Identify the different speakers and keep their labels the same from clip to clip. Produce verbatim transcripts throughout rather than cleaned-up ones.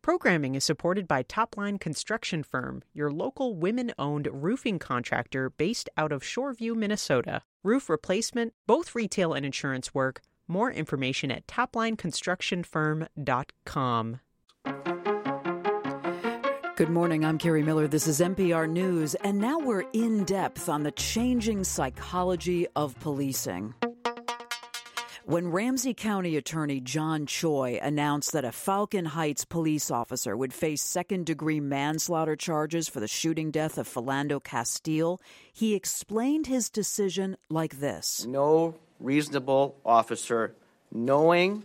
Speaker 1: Programming is supported by Topline Construction Firm, your local women-owned roofing contractor based out of Shoreview, Minnesota. Roof replacement, both retail and insurance work. More information at topline construction firm dot com.
Speaker 2: Good morning. I'm Carrie Miller. This is N P R News, and now we're in depth on the changing psychology of policing. When Ramsey County Attorney John Choi announced that a Falcon Heights police officer would face second-degree manslaughter charges for the shooting death of Philando Castile, he explained his decision like this.
Speaker 3: No reasonable officer, knowing,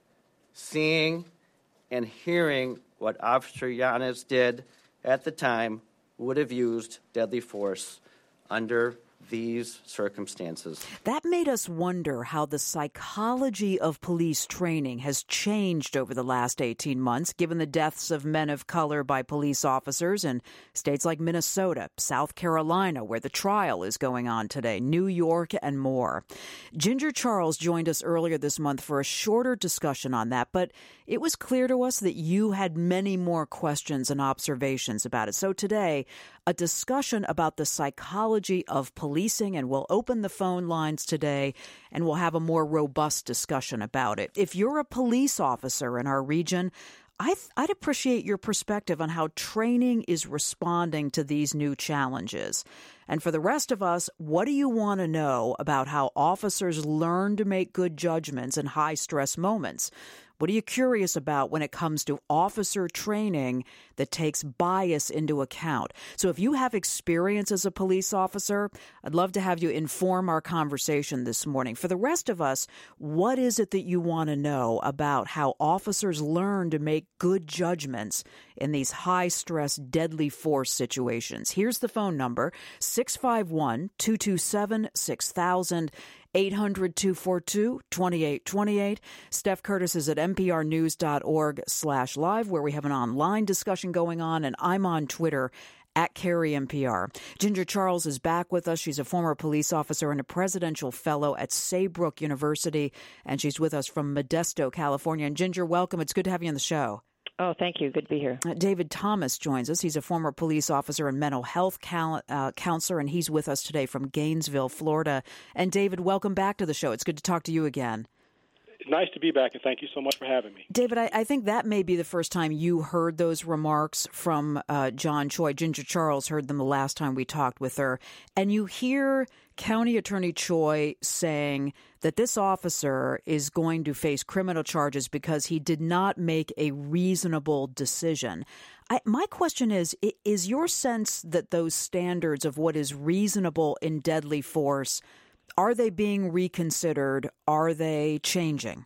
Speaker 3: seeing, and hearing what Officer Yanez did at the time, would have used deadly force under these circumstances.
Speaker 2: That made us wonder how the psychology of police training has changed over the last eighteen months, given the deaths of men of color by police officers in states like Minnesota, South Carolina, where the trial is going on today, New York, and more. Ginger Charles joined us earlier this month for a shorter discussion on that, but it was clear to us that you had many more questions and observations about it. So today, a discussion about the psychology of policing, and we'll open the phone lines today, and we'll have a more robust discussion about it. If you're a police officer in our region, I'd, I'd appreciate your perspective on how training is responding to these new challenges. And for the rest of us, what do you want to know about how officers learn to make good judgments in high-stress moments? What are you curious about when it comes to officer training that takes bias into account? So if you have experience as a police officer, I'd love to have you inform our conversation this morning. For the rest of us, what is it that you want to know about how officers learn to make good judgments in these high-stress, deadly force situations? Here's the phone number, six five one, two two seven, six thousand. eight hundred, two four two, two eight two eight. Steph Curtis is at nprnews.org slash live, where we have an online discussion going on, and I'm on Twitter at Carrie N P R. Ginger Charles is back with us. She's a former police officer and a presidential fellow at Saybrook University, and she's with us from Modesto, California. And Ginger, welcome. It's good to have you on the show.
Speaker 4: Oh, thank you. Good to be here.
Speaker 2: Uh, David Thomas joins us. He's a former police officer and mental health cal- uh, counselor, and he's with us today from Gainesville, Florida. And David, welcome back to the show. It's good to talk to you again.
Speaker 5: It's nice to be back, and thank you so much for having me.
Speaker 2: David, I, I think that may be the first time you heard those remarks from uh, John Choi. Ginger Charles heard them the last time we talked with her. And you hear County Attorney Choi saying that this officer is going to face criminal charges because he did not make a reasonable decision. I, my question is, is your sense that those standards of what is reasonable in deadly force, are they being reconsidered? Are they changing?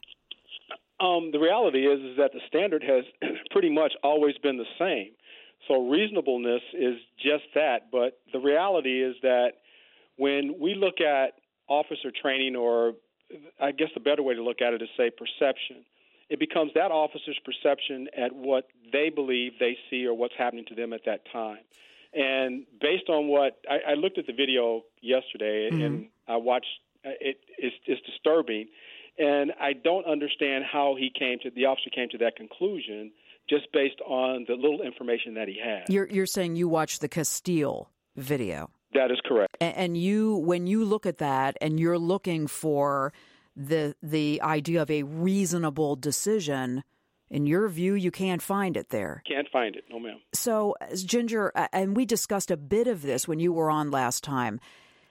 Speaker 5: Um, the reality is, is that the standard has pretty much always been the same. So reasonableness is just that. But the reality is that when we look at officer training, or I guess the better way to look at it is say perception, it becomes that officer's perception at what they believe they see or what's happening to them at that time. And based on what I, I looked at the video yesterday, mm-hmm. and I watched it, it's, it's disturbing, and I don't understand how he came to the officer came to that conclusion just based on the little information that he had.
Speaker 2: You're you're saying you watched the Castile video.
Speaker 5: That is correct.
Speaker 2: And, and you, when you look at that, and you're looking for the the idea of a reasonable decision, in your view, you can't find it there.
Speaker 5: Can't find it, no, ma'am.
Speaker 2: So, Ginger, and we discussed a bit of this when you were on last time.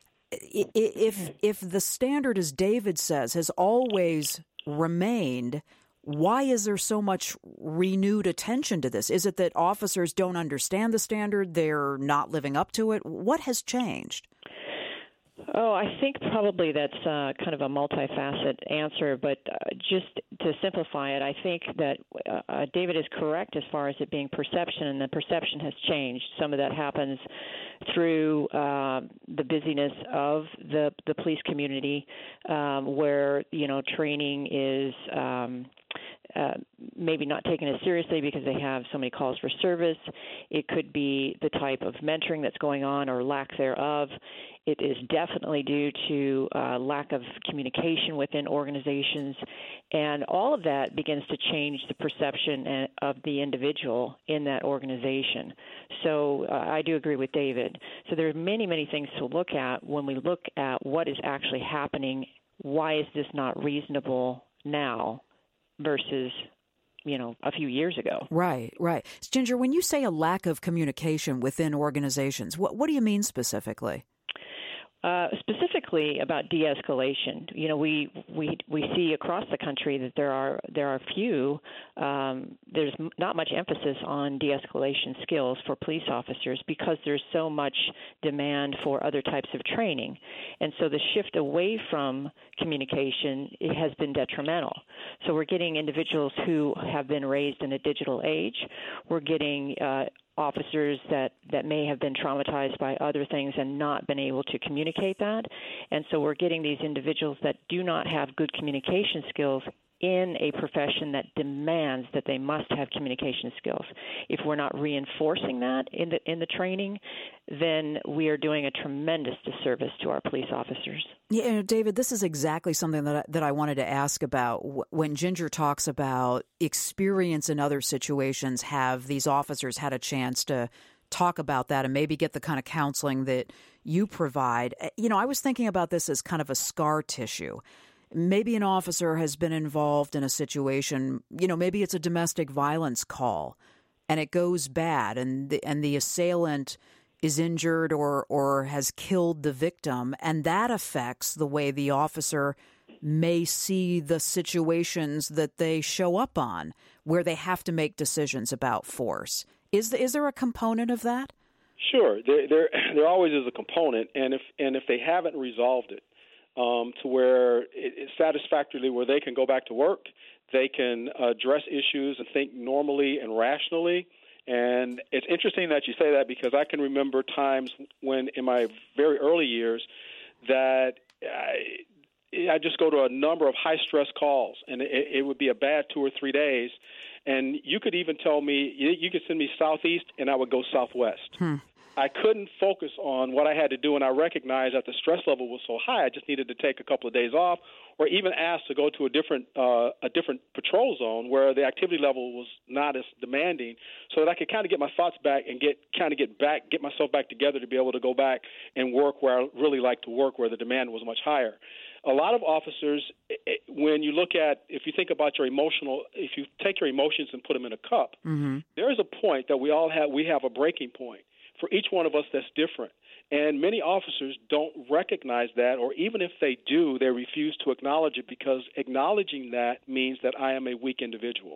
Speaker 2: If if the standard, as David says, has always remained, why is there so much renewed attention to this? Is it that officers don't understand the standard, they're not living up to it? What has changed?
Speaker 4: Oh, I think probably that's uh, kind of a multifaceted answer, but uh, just to simplify it, I think that uh, David is correct as far as it being perception, and the perception has changed. Some of that happens through uh, the busyness of the, the police community, um, where, you know, training is um, uh, maybe not taken as seriously because they have so many calls for service. It could be the type of mentoring that's going on or lack thereof. It is definitely due to uh, lack of communication within organizations, and all of that begins to change the perception of the individual in that organization. So uh, I do agree with David. So there are many, many things to look at when we look at what is actually happening. Why is this not reasonable now versus, you know, a few years ago?
Speaker 2: Right, right. Ginger, when you say a lack of communication within organizations, what, what do you mean specifically?
Speaker 4: Uh, specifically about de-escalation, you know, we, we we see across the country that there are there are few. Um, there's not much emphasis on de-escalation skills for police officers because there's so much demand for other types of training, and so the shift away from communication it has been detrimental. So we're getting individuals who have been raised in a digital age. We're getting uh, officers that, that may have been traumatized by other things and not been able to communicate that. And so we're getting these individuals that do not have good communication skills in a profession that demands that they must have communication skills. If we're not reinforcing that in the in the training, then we are doing a tremendous disservice to our police officers.
Speaker 2: Yeah, you know, David, this is exactly something that I, that I wanted to ask about. When Ginger talks about experience in other situations, have these officers had a chance to talk about that and maybe get the kind of counseling that you provide? You know, I was thinking about this as kind of a scar tissue. Maybe an officer has been involved in a situation, you know, maybe it's a domestic violence call and it goes bad and the, and the assailant is injured or, or has killed the victim, and that affects the way the officer may see the situations that they show up on where they have to make decisions about force. Is, the, is there a component of that?
Speaker 5: Sure. There, there, there always is a component, and if and if they haven't resolved it, Um, to where it, it satisfactorily, where they can go back to work, they can address issues and think normally and rationally. And it's interesting that you say that because I can remember times when in my very early years that I, I just go to a number of high-stress calls, and it, it would be a bad two or three days. And you could even tell me, you, you could send me southeast, and I would go southwest. Hmm. I couldn't focus on what I had to do, and I recognized that the stress level was so high I just needed to take a couple of days off or even ask to go to a different uh, a different patrol zone where the activity level was not as demanding so that I could kind of get my thoughts back and get kind of get back, get myself back together to be able to go back and work where I really like to work, where the demand was much higher. A lot of officers, when you look at, if you think about your emotional, if you take your emotions and put them in a cup, mm-hmm. there is a point that we all have, we have a breaking point. For each one of us, that's different. And many officers don't recognize that, or even if they do, they refuse to acknowledge it because acknowledging that means that I am a weak individual.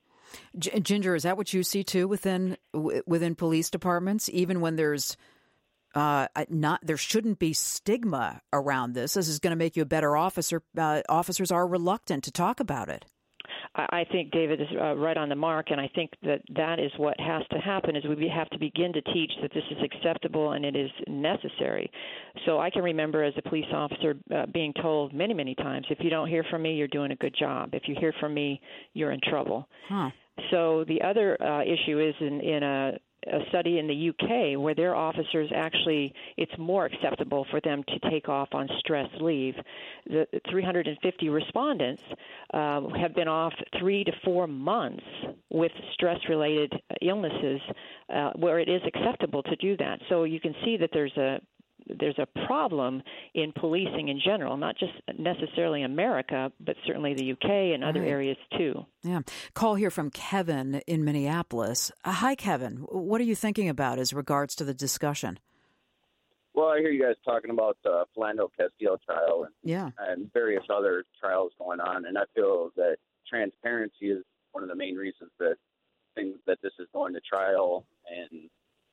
Speaker 2: G- Ginger, is that what you see too within w- within police departments? Even when there's uh, not, there shouldn't be stigma around this. This is going to make you a better officer. Uh, officers are reluctant to talk about it.
Speaker 4: I think David is uh, right on the mark, and I think that that is what has to happen is we have to begin to teach that this is acceptable and it is necessary. So I can remember as a police officer uh, being told many, many times, if you don't hear from me, you're doing a good job. If you hear from me, you're in trouble. Huh. So the other uh, issue is in, in a a study in the U K where their officers actually, it's more acceptable for them to take off on stress leave. The three hundred fifty respondents uh, have been off three to four months with stress-related illnesses uh, where it is acceptable to do that. So you can see that there's a there's a problem in policing in general, not just necessarily America, but certainly the U K and other right. areas too.
Speaker 2: Yeah. Call here from Kevin in Minneapolis. Uh, hi, Kevin. What are you thinking about as regards to the discussion?
Speaker 6: Well, I hear you guys talking about the Philando Castile trial and,
Speaker 2: yeah.
Speaker 6: and various other trials going on, and I feel that transparency is one of the main reasons that things that this is going to trial, and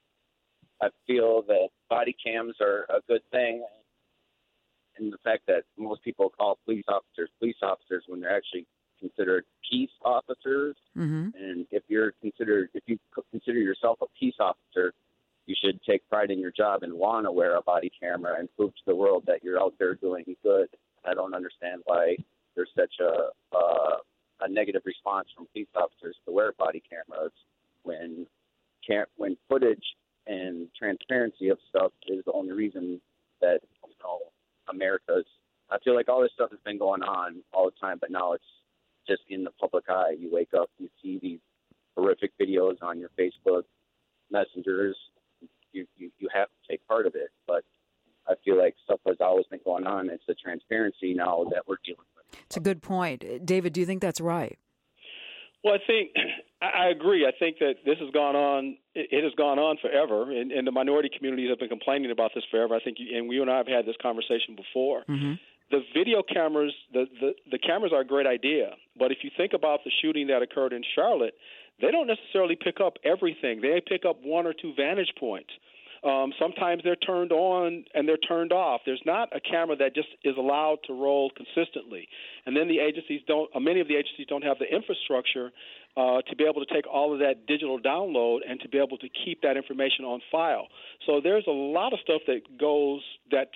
Speaker 6: I feel that body cams are a good thing, and the fact that most people call police officers police officers when they're actually considered peace officers. Mm-hmm. And if you're considered, if you consider yourself a peace officer, you should take pride in your job and want to wear a body camera and prove to the world that you're out there doing good. I don't understand why there's such a, uh, a negative response from police officers to wear body cameras when cam- when footage and transparency of stuff is the only reason that, you know, America's. I feel like all this stuff has been going on all the time, but now it's just in the public eye. You wake up, you see these horrific videos on your Facebook messengers. You, you, you have to take part of it. But I feel like stuff has always been going on. It's the transparency now that we're dealing with.
Speaker 2: It's a good point. David, do you think that's right?
Speaker 5: Well, I think I agree. I think that this has gone on. It has gone on forever, and, and the minority communities have been complaining about this forever. I think, you, and we and I have had this conversation before.
Speaker 2: Mm-hmm.
Speaker 5: The video cameras, the, the the cameras are a great idea, but if you think about the shooting that occurred in Charlotte, they don't necessarily pick up everything. They pick up one or two vantage points. Um, sometimes they're turned on and they're turned off. There's not a camera that just is allowed to roll consistently. And then the agencies don't, uh, many of the agencies don't have the infrastructure uh, to be able to take all of that digital download and to be able to keep that information on file. So there's a lot of stuff that goes, that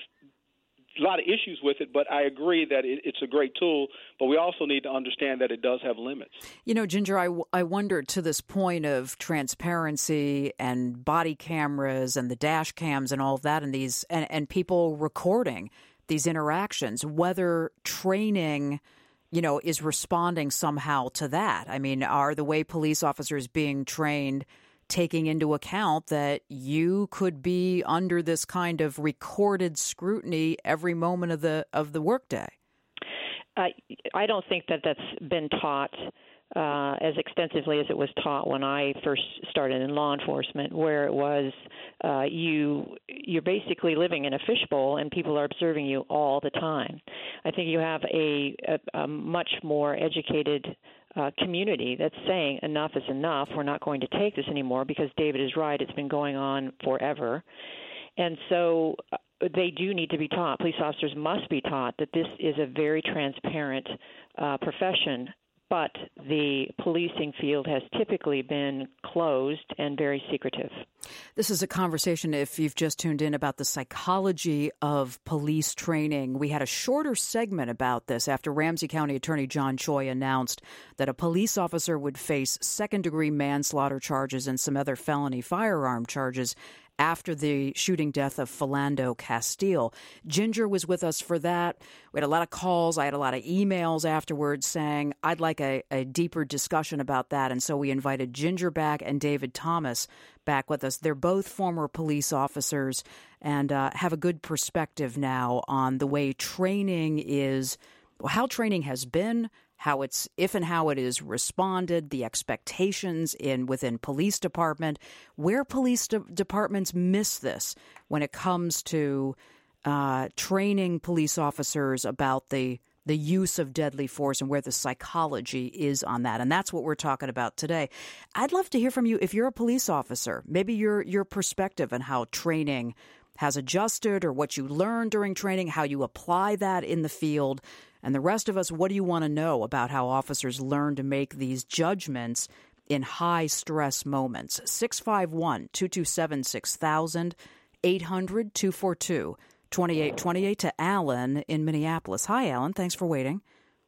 Speaker 5: a lot of issues with it, but I agree that it, it's a great tool, but we also need to understand that it does have limits.
Speaker 2: You know, Ginger, I, I wonder, to this point of transparency and body cameras and the dash cams and all of that, and these and, and people recording these interactions, whether training, you know, is responding somehow to that. I mean, are the way police officers being trained taking into account that you could be under this kind of recorded scrutiny every moment of the of the workday?
Speaker 4: Uh, I don't think that that's been taught uh, as extensively as it was taught when I first started in law enforcement, where it was uh, you you're basically living in a fishbowl and people are observing you all the time. I think you have a, a, a much more educated Uh, community that's saying enough is enough. We're not going to take this anymore because David is right. It's been going on forever. And so uh, they do need to be taught. Police officers must be taught that this is a very transparent uh, profession, but the policing field has typically been closed and very secretive.
Speaker 2: This is a conversation, if you've just tuned in, about the psychology of police training. We had a shorter segment about this after Ramsey County Attorney John Choi announced that a police officer would face second-degree manslaughter charges and some other felony firearm charges after the shooting death of Philando Castile. Ginger was with us for that. We had a lot of calls. I had a lot of emails afterwards saying, I'd like a, a deeper discussion about that. And so we invited Ginger back and David Thomas back with us. They're both former police officers and uh, have a good perspective now on the way training is, how training has been, how it's, if and how it is responded, the expectations in within police department, where police de- departments miss this when it comes to uh, training police officers about the the use of deadly force and where the psychology is on that. And that's what we're talking about today. I'd love to hear from you if you're a police officer, maybe your your perspective on how training has adjusted or what you learned during training, how you apply that in the field. And the rest of us, what do you want to know about how officers learn to make these judgments in high-stress moments? six five one, two two seven, six thousand, eight hundred, two four two, two eight two eight to Alan in Minneapolis. Hi, Alan. Thanks for waiting.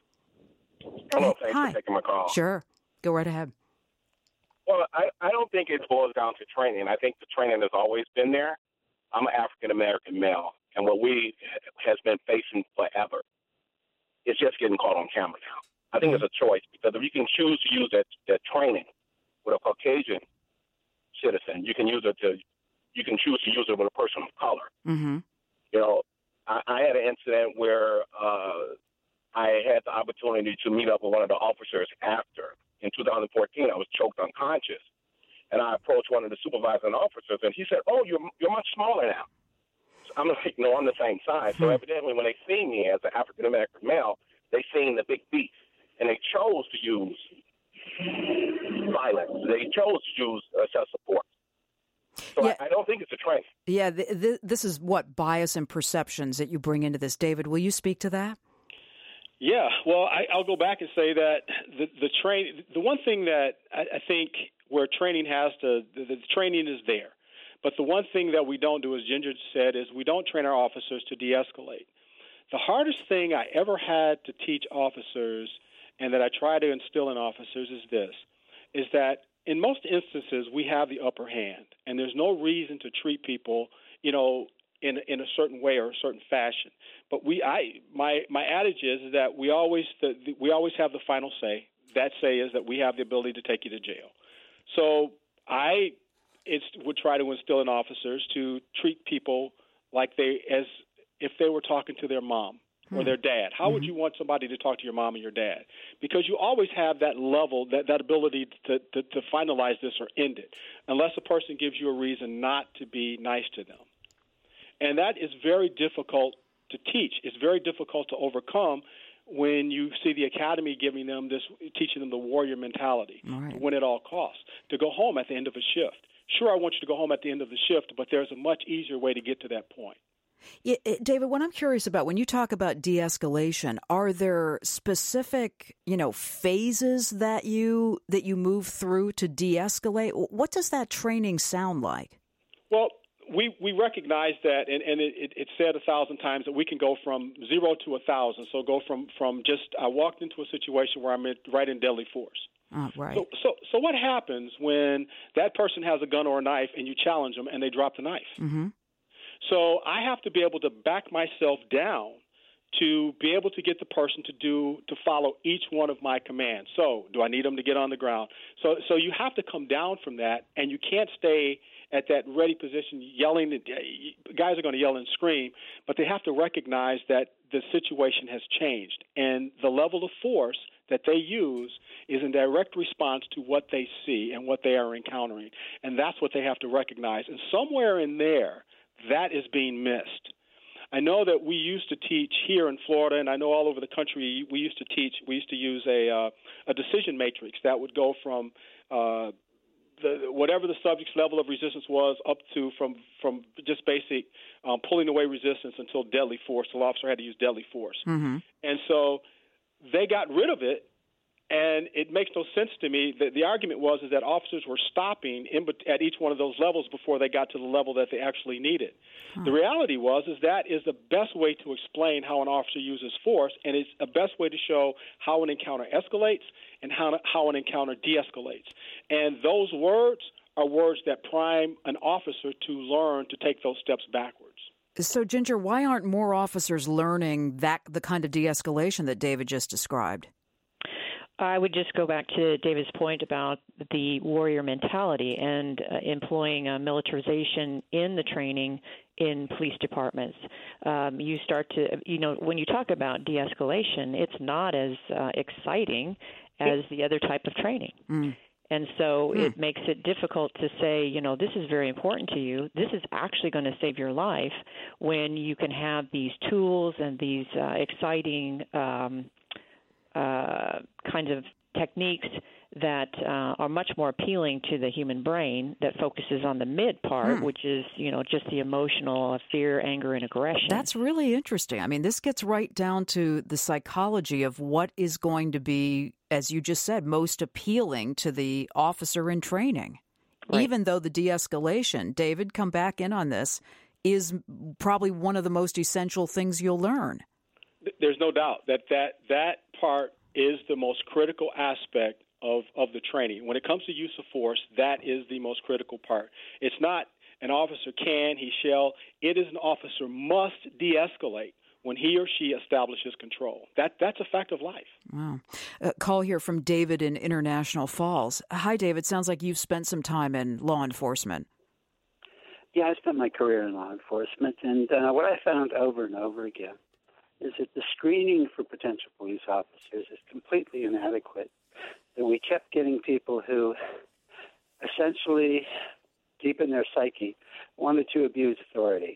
Speaker 7: Hello. Thanks
Speaker 2: Hi.
Speaker 7: for taking my call.
Speaker 2: Sure. Go right ahead.
Speaker 7: Well, I, I don't think it boils down to training. I think the training has always been there. I'm an African-American male, and what we has been facing forever is just getting caught on camera now. I think it's a choice, because if you can choose to use that, that training with a Caucasian citizen, you can use it to, you can choose to use it with a person of color.
Speaker 2: Mm-hmm.
Speaker 7: You know, I, I had an incident where uh, I had the opportunity to meet up with one of the officers after. In two thousand fourteen, I was choked unconscious, and I approached one of the supervising officers, and he said, "Oh, you're you're much smaller now." I'm like, no, I'm the same size. So evidently when they see me as an African-American male, they seen the big beast, and they chose to use violence. They chose to use uh, self-support. So
Speaker 2: Yeah.
Speaker 7: I, I don't think it's a training.
Speaker 2: Yeah, th- th- this is what bias and perceptions that you bring into this. David, will you speak to that?
Speaker 5: Yeah, well, I, I'll go back and say that the, the train, the one thing that I, I think where training has to, the, the training is there. But the one thing that we don't do, as Ginger said, is we don't train our officers to de-escalate. The hardest thing I ever had to teach officers, and that I try to instill in officers is this, is that in most instances we have the upper hand, and there's no reason to treat people, you know, in in a certain way or a certain fashion. But we, I, my my adage is, is that we always the, the, we always have the final say. That say is that we have the ability to take you to jail. So I it's, would try to instill in officers to treat people like they as if they were talking to their mom or their dad. How mm-hmm. would you want somebody to talk to your mom and your dad? Because you always have that level, that, that ability to, to, to finalize this or end it, unless a person gives you a reason not to be nice to them. And that is very difficult to teach. It's very difficult to overcome when you see the academy giving them this, teaching them the warrior mentality, right. to win at all costs, to go home at the end of a shift. Sure, I want you to go home at the end of the shift, but there's a much easier way to get to that point.
Speaker 2: Yeah, David, what I'm curious about, when you talk about de-escalation, are there specific, you know, phases that you that you move through to de-escalate? What does that training sound like?
Speaker 5: Well, we, we recognize that, and, and it, it's said a thousand times, that we can go from zero to a thousand. So go from, from just, I walked into a situation where I'm in, right in deadly force.
Speaker 2: Oh, right.
Speaker 5: So, so, so what happens when that person has a gun or a knife and you challenge them and they drop the knife?
Speaker 2: Mm-hmm.
Speaker 5: So I have to be able to back myself down to be able to get the person to do to follow each one of my commands. So do I need them to get on the ground? So so you have to come down from that, and you can't stay at that ready position yelling. Guys are going to yell and scream, but they have to recognize that the situation has changed, and the level of force that they use is in direct response to what they see and what they are encountering, and that's what they have to recognize. And somewhere in there, that is being missed. I know that we used to teach here in Florida, and I know all over the country, we used to teach, we used to use a uh, a decision matrix that would go from uh, the, whatever the subject's level of resistance was up to from, from just basic um, pulling away resistance until deadly force. The officer had to use deadly force.
Speaker 2: Mm-hmm.
Speaker 5: And so they got rid of it. And it makes no sense to me. The, the argument was is that officers were stopping in, at each one of those levels before they got to the level that they actually needed. Hmm. The reality was is that is the best way to explain how an officer uses force, and it's the best way to show how an encounter escalates and how, how an encounter de-escalates. And those words are words that prime an officer to learn to take those steps backwards.
Speaker 2: So, Ginger, why aren't more officers learning that the kind of de-escalation that David just described?
Speaker 4: I would just go back to David's point about the warrior mentality and uh, employing uh, militarization in the training in police departments. Um, you start to, you know, when you talk about de-escalation, it's not as uh, exciting as the other type of training.
Speaker 2: Mm.
Speaker 4: And so
Speaker 2: mm.
Speaker 4: it makes it difficult to say, you know, this is very important to you. This is actually going to save your life when you can have these tools and these uh, exciting um Uh, kinds of techniques that uh, are much more appealing to the human brain, that focuses on the mid part, hmm. which is, you know, just the emotional fear, anger, and aggression.
Speaker 2: That's really interesting. I mean, this gets right down to the psychology of what is going to be, as you just said, most appealing to the officer in training. Right. Even though the de-escalation, David, come back in on this, is probably one of the most essential things you'll learn.
Speaker 5: There's no doubt that that, that part is the most critical aspect of, of the training. When it comes to use of force, that is the most critical part. It's not an officer can, he shall. It is an officer must de-escalate when he or she establishes control. That That's a fact of life.
Speaker 2: Wow. A call here from David in International Falls. Hi, David. Sounds like you've spent some time in law enforcement.
Speaker 8: Yeah, I spent my career in law enforcement, and uh, what I found over and over again is that the screening for potential police officers is completely inadequate. That we kept getting people who essentially, deep in their psyche, wanted to abuse authority.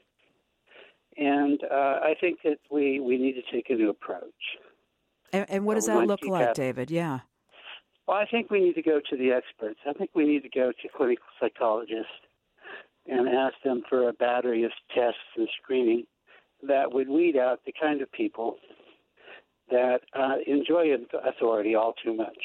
Speaker 8: And uh, I think that we, we need to take a new approach.
Speaker 2: And, and what does that look like, that. David? Yeah.
Speaker 8: Well, I think we need to go to the experts. I think we need to go to clinical psychologists and ask them for a battery of tests and screening that would weed out the kind of people that uh, enjoy authority all too much.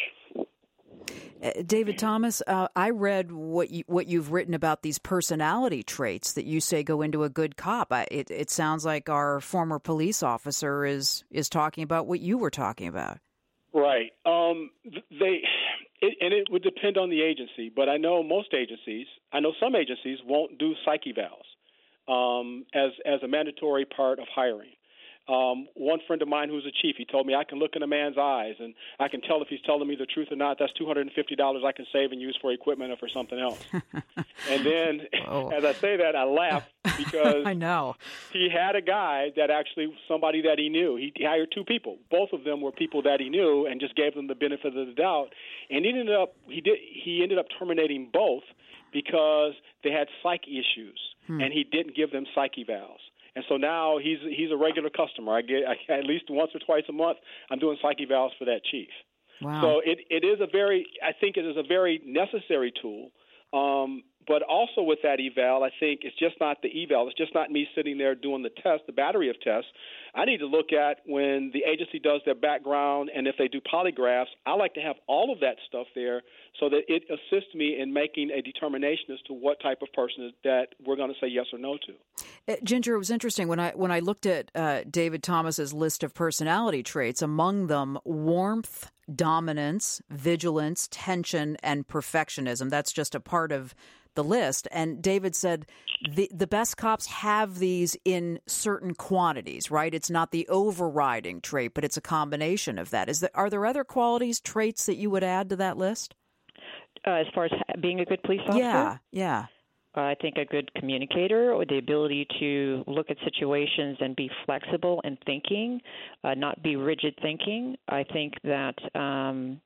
Speaker 2: Uh, David Thomas, uh, I read what you, what you've written about these personality traits that you say go into a good cop. I, it, it sounds like our former police officer is is talking about what you were talking about.
Speaker 5: Right. Um, they, it, and it would depend on the agency, but I know most agencies, I know some agencies won't do psych evals um, as as a mandatory part of hiring. Um, one friend of mine who's a chief, he told me I can look in a man's eyes and I can tell if he's telling me the truth or not. That's two hundred fifty dollars I can save and use for equipment or for something else. And then oh. as I say that, I laugh because
Speaker 2: I know
Speaker 5: he had a guy that actually, somebody that he knew. He hired two people. Both of them were people that he knew and just gave them the benefit of the doubt. And he ended up, he did, he ended up terminating both because they had psych issues hmm. and he didn't give them psych evals. And so now he's he's a regular customer. I get I, at least once or twice a month. I'm doing psych evals for that chief.
Speaker 2: Wow.
Speaker 5: So it, it is a very I think it is a very necessary tool. Um, but also with that eval, I think it's just not the eval. It's just not me sitting there doing the test, the battery of tests. I need to look at when the agency does their background and if they do polygraphs. I like to have all of that stuff there so that it assists me in making a determination as to what type of person that we're going to say yes or no to.
Speaker 2: Uh, Ginger, it was interesting when I when I looked at uh, David Thomas's list of personality traits. Among them, warmth, dominance, vigilance, tension, and perfectionism. That's just a part of the list. And David said the the best cops have these in certain quantities, right? It's not the overriding trait, but it's a combination of that. Is there, are there other qualities, traits that you would add to that list?
Speaker 4: Uh, as far as being a good police officer?
Speaker 2: Yeah, yeah.
Speaker 4: Uh, I think a good communicator, or the ability to look at situations and be flexible in thinking, uh, not be rigid thinking. I think that um,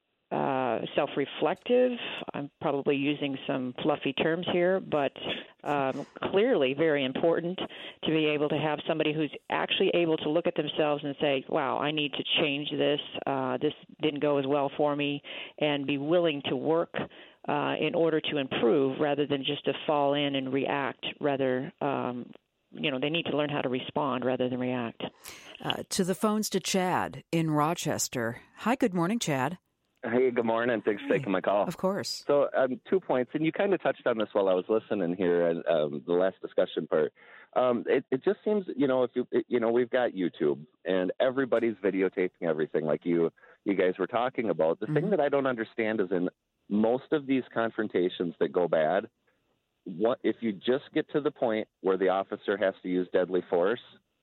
Speaker 4: uh, self-reflective, I'm probably using some fluffy terms here, but um, clearly very important to be able to have somebody who's actually able to look at themselves and say, wow, I need to change this. Uh, this didn't go as well for me, and be willing to work Uh, in order to improve rather than just to fall in and react. Rather, um, you know, they need to learn how to respond rather than react.
Speaker 2: Uh, to the phones to Chad in Rochester. Hi, good morning, Chad.
Speaker 9: Hey, good morning. Thanks for taking my call.
Speaker 2: Of course.
Speaker 9: So um, two points, and you kind of touched on this while I was listening here at um, the last discussion part. Um, it, it just seems, you know, if you, it, you know, we've got YouTube and everybody's videotaping everything like you, you guys were talking about. The mm-hmm. thing that I don't understand is in most of these confrontations that go bad, what if you just get to the point where the officer has to use deadly force,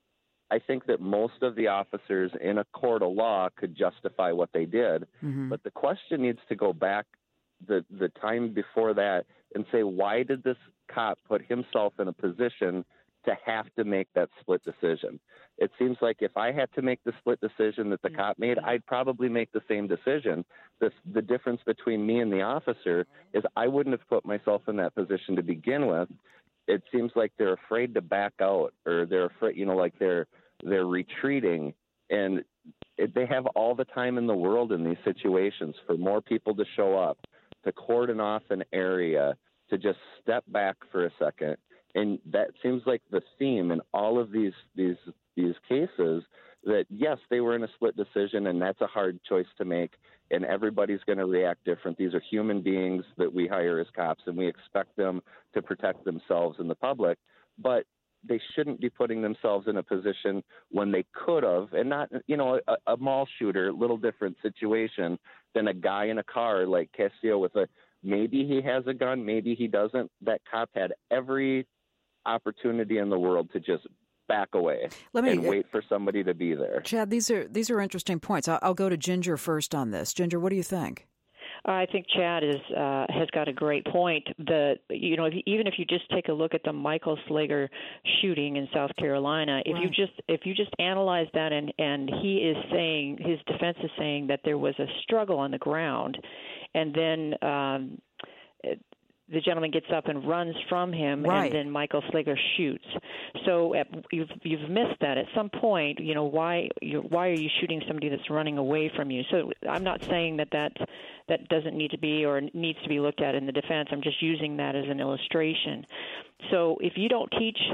Speaker 9: I think that most of the officers in a court of law could justify what they did. Mm-hmm. But the question needs to go back the, the time before that and say, why did this cop put himself in a position to have to make that split decision? It seems like if I had to make the split decision that the cop made, I'd probably make the same decision. The, the difference between me and the officer is I wouldn't have put myself in that position to begin with. It seems like they're afraid to back out, or they're afraid, you know, like they're they're retreating, and it, they have all the time in the world in these situations for more people to show up, to cordon off an area, to just step back for a second. And that seems like the theme in all of these these these cases, that, yes, they were in a split decision, and that's a hard choice to make, and everybody's going to react different. These are human beings that we hire as cops, and we expect them to protect themselves and the public, but they shouldn't be putting themselves in a position when they could have, and not, you know, a, a mall shooter, a little different situation than a guy in a car like Castillo with a, maybe he has a gun, maybe he doesn't. That cop had every opportunity in the world to just back away Let me, and wait for somebody to be there.
Speaker 2: Chad, these are these are interesting points. I'll, I'll go to Ginger first on this. Ginger, what do you think?
Speaker 4: I think Chad is uh, has got a great point. The you know if you, even if you just take a look at the Michael Slager shooting in South Carolina, if right. you just if you just analyze that, and and he is saying, his defense is saying that there was a struggle on the ground, and then um, it, the gentleman gets up and runs from him,
Speaker 2: right.
Speaker 4: and then Michael Slager shoots. So at, you've you've missed that. At some point, you know, why you why are you shooting somebody that's running away from you? So I'm not saying that that that doesn't need to be or needs to be looked at in the defense. I'm just using that as an illustration. So if you don't teach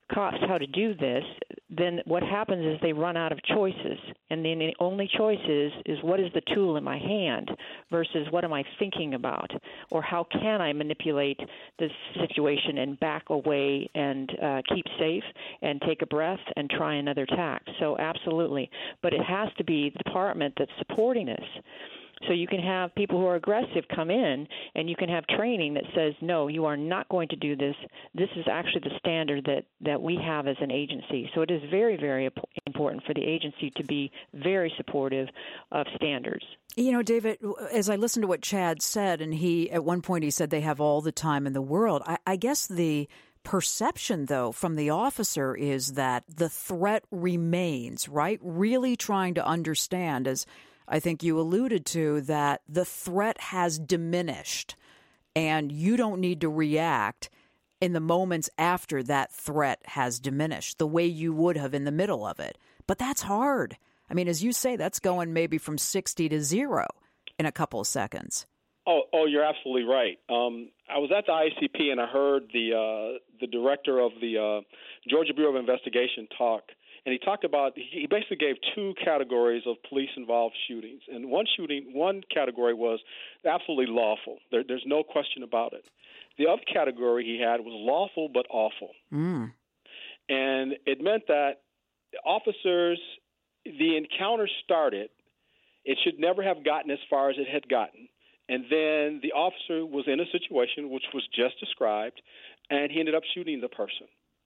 Speaker 4: cops how to do this, then what happens is they run out of choices. And then the only choice is, is what is the tool in my hand versus what am I thinking about? Or how can I manipulate this situation and back away and uh, keep safe and take a breath and try another tack? So absolutely. But it has to be the department that's supporting this. So you can have people who are aggressive come in, and you can have training that says, no, you are not going to do this. This is actually the standard that, that we have as an agency. So it is very, very important for the agency to be very supportive of standards.
Speaker 2: You know, David, as I listened to what Chad said, and he at one point he said they have all the time in the world, I, I guess the perception, though, from the officer is that the threat remains, right? Really trying to understand, as I think you alluded to, that the threat has diminished and you don't need to react in the moments after that threat has diminished the way you would have in the middle of it. But that's hard. I mean, as you say, that's going maybe from sixty to zero in a couple of seconds.
Speaker 5: Oh, oh, you're absolutely right. Um, I was at the I A C P and I heard the uh, the director of the uh, Georgia Bureau of Investigation talk. And he talked about, he basically gave two categories of police-involved shootings. And one shooting, one category was absolutely lawful. There, there's no question about it. The other category he had was lawful but awful.
Speaker 2: Mm.
Speaker 5: And it meant that officers, the encounter started, it should never have gotten as far as it had gotten. And then the officer was in a situation which was just described, and he ended up shooting the person.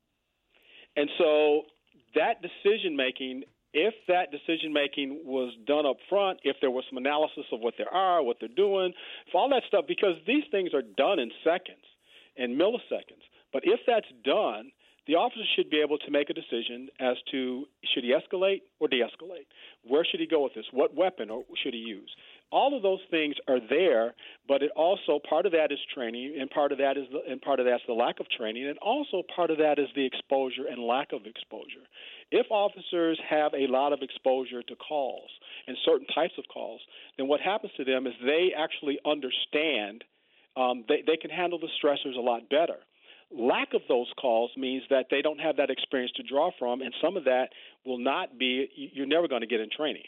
Speaker 5: And so that decision-making, if that decision-making was done up front, if there was some analysis of what they are, what they're doing, for all that stuff, because these things are done in seconds and milliseconds. But if that's done, the officer should be able to make a decision as to should he escalate or de-escalate? Where should he go with this? What weapon or should he use? All of those things are there, but it also part of that is training, and part of that is the, and part of that's the lack of training, and also part of that is the exposure and lack of exposure. If officers have a lot of exposure to calls and certain types of calls, then what happens to them is they actually understand um, they, they can handle the stressors a lot better. Lack of those calls means that they don't have that experience to draw from, and some of that will not be, you're never going to get in training.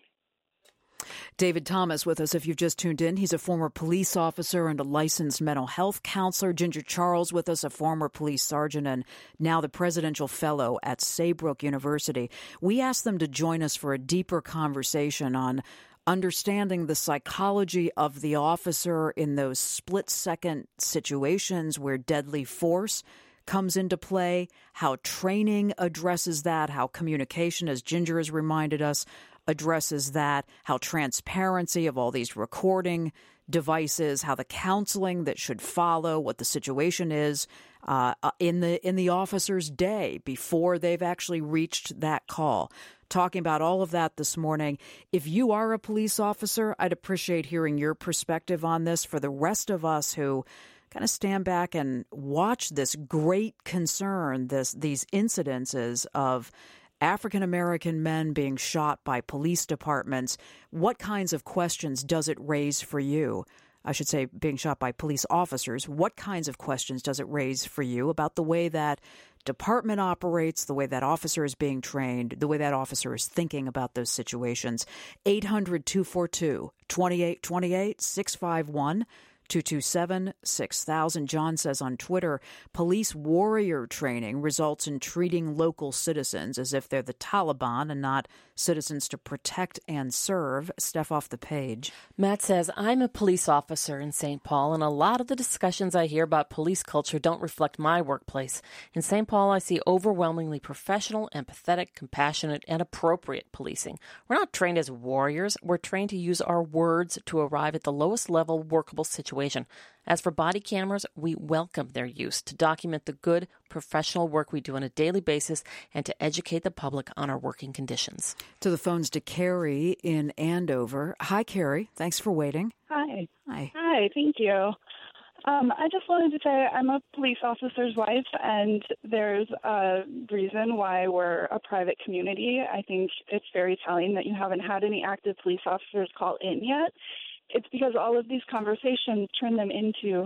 Speaker 2: David Thomas with us, if you've just tuned in. He's a former police officer and a licensed mental health counselor. Ginger Charles with us, a former police sergeant and now the presidential fellow at Saybrook University. We asked them to join us for a deeper conversation on understanding the psychology of the officer in those split-second situations where deadly force comes into play, how training addresses that, how communication, as Ginger has reminded us, addresses that, how transparency of all these recording devices, how the counseling that should follow, what the situation is uh, in the in the officer's day before they've actually reached that call. Talking about all of that this morning. If you are a police officer, I'd appreciate hearing your perspective on this. For the rest of us who kind of stand back and watch this great concern, this these incidences of African-American men being shot by police departments, what kinds of questions does it raise for you? I should say being shot by police officers. What kinds of questions does it raise for you about the way that department operates, the way that officer is being trained, the way that officer is thinking about those situations? eight hundred, two four two, two eight two eight, six five one, two two seven, six thousand. John says on Twitter, police warrior training results in treating local citizens as if they're the Taliban and not citizens to protect and serve. Steph off the page.
Speaker 10: Matt says, I'm a police officer in Saint Paul, and a lot of the discussions I hear about police culture don't reflect my workplace. In Saint Paul, I see overwhelmingly professional, empathetic, compassionate, and appropriate policing. We're not trained as warriors. We're trained to use our words to arrive at the lowest level workable situation. As for body cameras, we welcome their use to document the good professional work we do on a daily basis and to educate the public on our working conditions.
Speaker 2: To the phones to Carrie in Andover. Hi, Carrie. Thanks for waiting.
Speaker 11: Hi.
Speaker 2: Hi.
Speaker 11: Hi, thank you. Um, I just wanted to say I'm a police officer's wife, and there's a reason why we're a private community. I think it's very telling that you haven't had any active police officers call in yet. It's because all of these conversations turn them into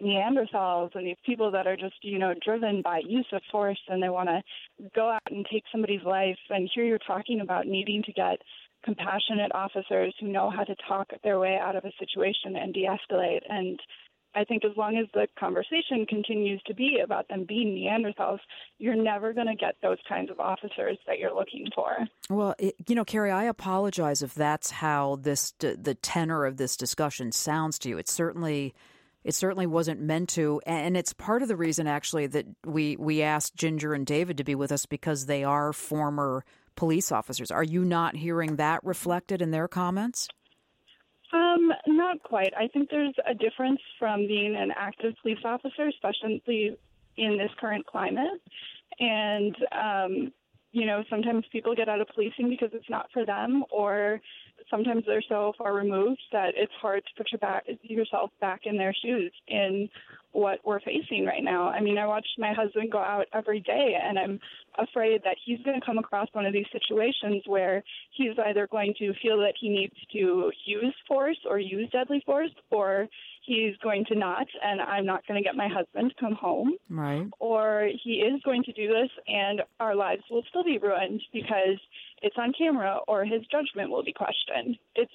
Speaker 11: Neanderthals and these people that are just, you know, driven by use of force, and they want to go out and take somebody's life. And here you're talking about needing to get compassionate officers who know how to talk their way out of a situation and de-escalate. And I think as long as the conversation continues to be about them being Neanderthals, you're never going to get those kinds of officers that you're looking for.
Speaker 2: Well, it, you know, Carrie, I apologize if that's how this the tenor of this discussion sounds to you. It certainly it certainly wasn't meant to, and it's part of the reason actually that we we asked Ginger and David to be with us, because they are former police officers. Are you not hearing that reflected in their comments?
Speaker 11: Um, not quite. I think there's a difference from being an active police officer, especially in this current climate. And, um, you know, sometimes people get out of policing because it's not for them, or sometimes they're so far removed that it's hard to put your back, yourself back in their shoes in what we're facing right now. I mean, I watch my husband go out every day, and I'm afraid that he's going to come across one of these situations where he's either going to feel that he needs to use force or use deadly force, or he's going to not, and I'm not going to get my husband to come home.
Speaker 2: Right.
Speaker 11: Or he is going to do this, and our lives will still be ruined because it's on camera, or his judgment will be questioned. It's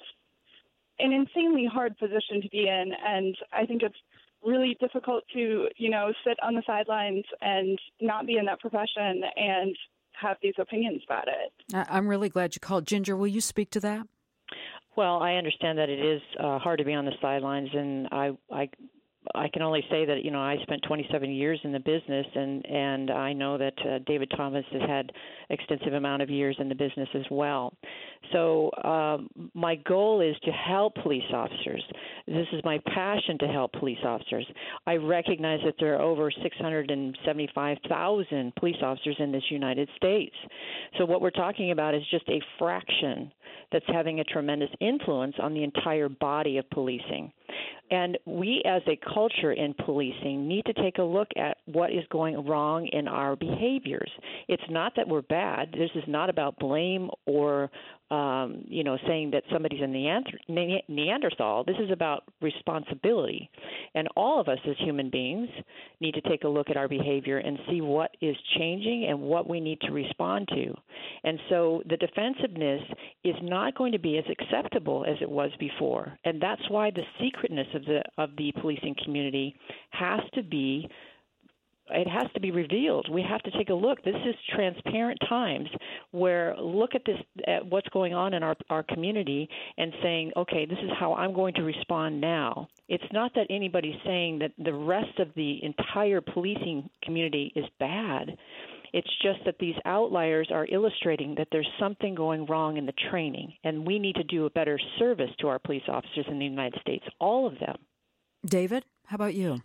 Speaker 11: an insanely hard position to be in, and I think it's really difficult to, you know, sit on the sidelines and not be in that profession and have these opinions about it.
Speaker 2: I'm really glad you called. Ginger, will you speak to that?
Speaker 4: Well, I understand that it is uh, hard to be on the sidelines, and I, I, I can only say that, you know, I spent twenty-seven years in the business, and, and I know that uh, David Thomas has had extensive amount of years in the business as well. So um, my goal is to help police officers. This is my passion to help police officers. I recognize that there are over six hundred seventy-five thousand police officers in this United States. So what we're talking about is just a fraction that's having a tremendous influence on the entire body of policing. And we as a culture in policing need to take a look at what is going wrong in our behaviors. It's not that we're bad. This is not about blame or, um, you know, saying that somebody's a Neander- Neanderthal. This is about responsibility. And all of us as human beings need to take a look at our behavior and see what is changing and what we need to respond to. And so the defensiveness is not going to be as acceptable as it was before. And that's why the secretness of the of the policing community has to be It has to be revealed. We have to take a look. This is transparent times where look at this, at what's going on in our, our community and saying, okay, this is how I'm going to respond now. It's not that anybody's saying that the rest of the entire policing community is bad. It's just that these outliers are illustrating that there's something going wrong in the training, and we need to do a better service to our police officers in the United States, all of them.
Speaker 2: David, how about you?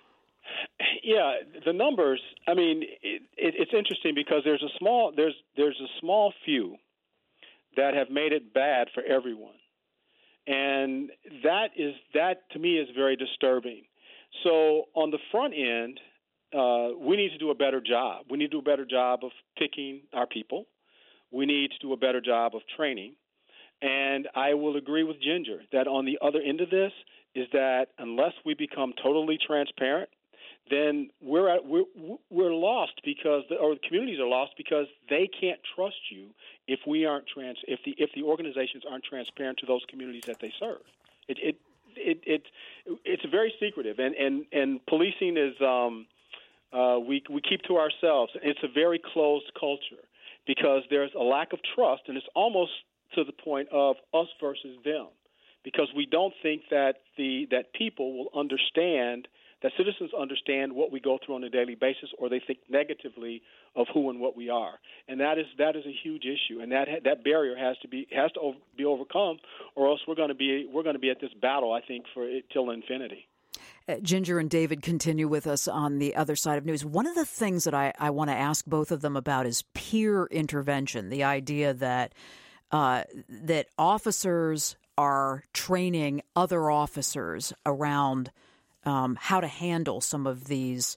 Speaker 5: Yeah, the numbers. I mean, it, it, it's interesting because there's a small there's there's a small few that have made it bad for everyone, and that is that to me is very disturbing. So on the front end, uh, we need to do a better job. We need to do a better job of picking our people. We need to do a better job of training, and I will agree with Ginger that on the other end of this is that unless we become totally transparent, then we're at, we're we're lost because the, or the communities are lost because they can't trust you if we aren't trans if the if the organizations aren't transparent to those communities that they serve. It it it, it it's very secretive, and and and policing is um, uh, we we keep to ourselves. It's a very closed culture because there's a lack of trust, and it's almost to the point of us versus them, because we don't think that the that people will understand. That citizens understand what we go through on a daily basis, or they think negatively of who and what we are, and that is that is a huge issue, and that that barrier has to be has to be overcome, or else we're going to be we're going to be at this battle, I think, for it till infinity.
Speaker 2: Uh, Ginger and David continue with us on the other side of news. One of the things that I, I want to ask both of them about is peer intervention, the idea that uh, that officers are training other officers around Um, how to handle some of these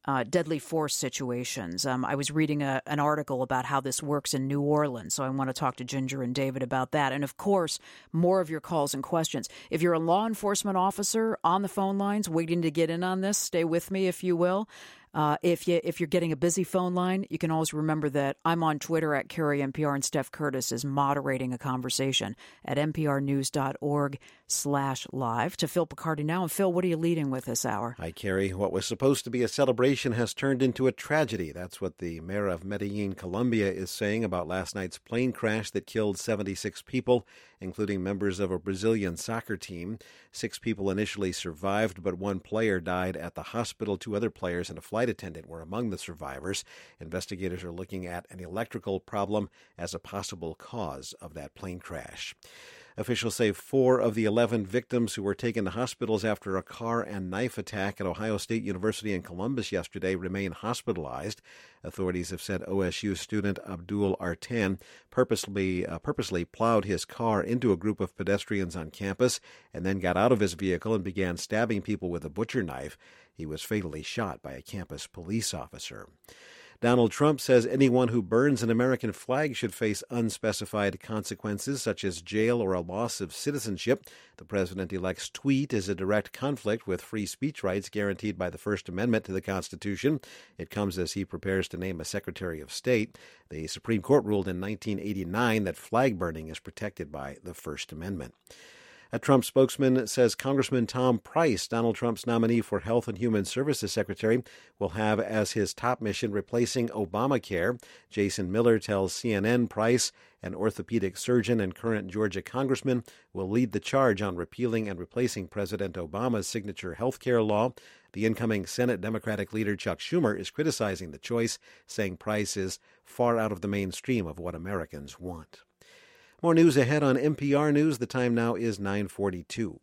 Speaker 2: uh, deadly force situations. Um, I was reading a, an article about how this works in New Orleans, so I want to talk to Ginger and David about that. And, of course, more of your calls and questions. If you're a law enforcement officer on the phone lines waiting to get in on this, stay with me, if you will. Uh, if you if you're getting a busy phone line, you can always remember that I'm on Twitter at Carrie N P R, and Steph Curtis is moderating a conversation at nprnews.org slash live. To Phil Picardi now. And Phil, what are you leading with this hour?
Speaker 12: Hi, Carrie. What was supposed to be a celebration has turned into a tragedy. That's what the mayor of Medellin, Colombia, is saying about last night's plane crash that killed seventy-six people, including members of a Brazilian soccer team. Six people initially survived, but one player died at the hospital. Two other players and a flight attendant were among the survivors. Investigators are looking at an electrical problem as a possible cause of that plane crash. Officials say four of the eleven victims who were taken to hospitals after a car and knife attack at Ohio State University in Columbus yesterday remain hospitalized. Authorities have said O S U student Abdul Artan purposely, uh, purposely plowed his car into a group of pedestrians on campus and then got out of his vehicle and began stabbing people with a butcher knife. He was fatally shot by a campus police officer. Donald Trump says anyone who burns an American flag should face unspecified consequences, such as jail or a loss of citizenship. The president-elect's tweet is a direct conflict with free speech rights guaranteed by the First Amendment to the Constitution. It comes as he prepares to name a Secretary of State. The Supreme Court ruled in nineteen eighty-nine that flag burning is protected by the First Amendment. A Trump spokesman says Congressman Tom Price, Donald Trump's nominee for Health and Human Services Secretary, will have as his top mission replacing Obamacare. Jason Miller tells C N N Price, an orthopedic surgeon and current Georgia congressman, will lead the charge on repealing and replacing President Obama's signature health care law. The incoming Senate Democratic leader Chuck Schumer is criticizing the choice, saying Price is far out of the mainstream of what Americans want. More news ahead on N P R News. The time now is nine forty-two.